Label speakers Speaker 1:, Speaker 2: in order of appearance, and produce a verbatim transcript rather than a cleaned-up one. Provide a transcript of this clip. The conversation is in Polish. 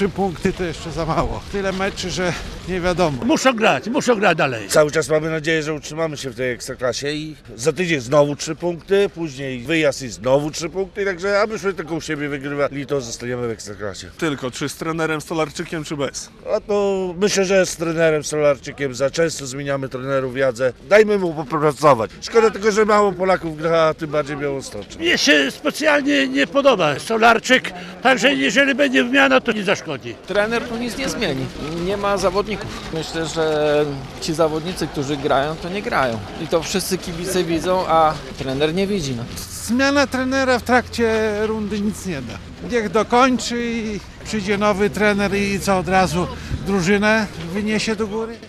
Speaker 1: trzy punkty to jeszcze za mało. Tyle meczy, że nie wiadomo.
Speaker 2: Muszą grać, muszą grać dalej.
Speaker 3: Cały czas mamy nadzieję, że utrzymamy się w tej Ekstraklasie i za tydzień znowu trzy punkty, później wyjazd i znowu trzy punkty, także abyśmy tylko u siebie wygrywali, to zostaniemy w Ekstraklasie.
Speaker 4: Tylko, czy z trenerem Stolarczykiem, czy bez?
Speaker 3: A to myślę, że z trenerem Stolarczykiem za często zmieniamy trenerów, Jadze. Dajmy mu popracować. Szkoda tylko, że mało Polaków gra, a tym bardziej Białostoczyn.
Speaker 2: Mnie się specjalnie nie podoba Stolarczyk, także jeżeli będzie wymiana, to nie zaszkodzi.
Speaker 5: Trener tu nic nie zmieni. Nie ma zawodników. Myślę, że ci zawodnicy, którzy grają, to nie grają. I to wszyscy kibice widzą, a trener nie widzi. No.
Speaker 1: Zmiana trenera w trakcie rundy nic nie da. Niech dokończy i przyjdzie nowy trener i co od razu drużynę wyniesie do góry.